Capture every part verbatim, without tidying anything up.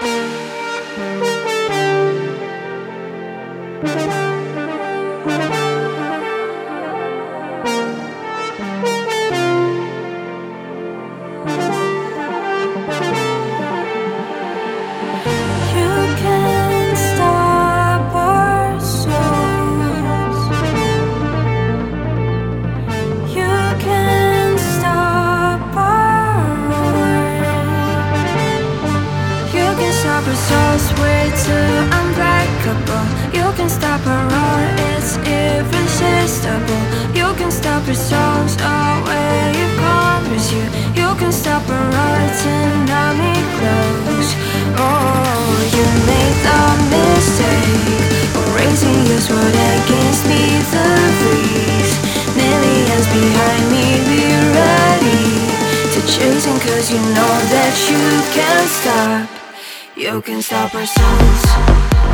Souls way too unbreakable. You can stop a roar, it's irresistible. You can stop your souls away, you promise you. You can stop a roar to not me close. Oh, you made the mistake of raising your sword against me, the breeze. Millions behind me, be ready to chasing, cause you know that you can't stop. You can stop our souls.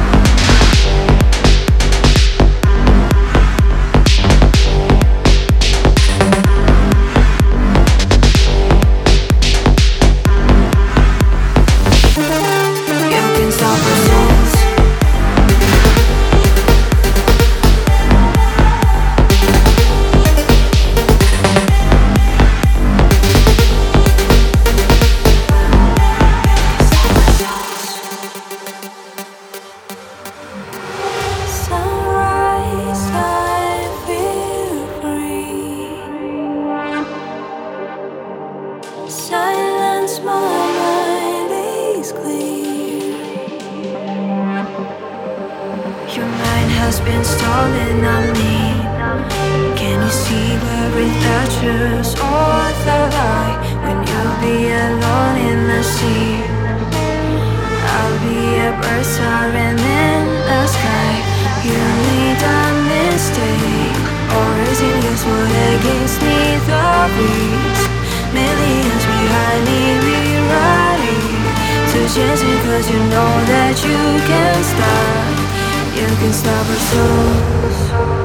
Silence, my mind is clear. Your mind has been stolen on me. Can you see where it touches or the light? When you'll be alone in the sea, I'll be a bird soaring in the sky. You made a mistake, or is it your sword against me, the breeze? Millions behind me, be ready to chase it, cause you know that you can stop. You can stop our souls.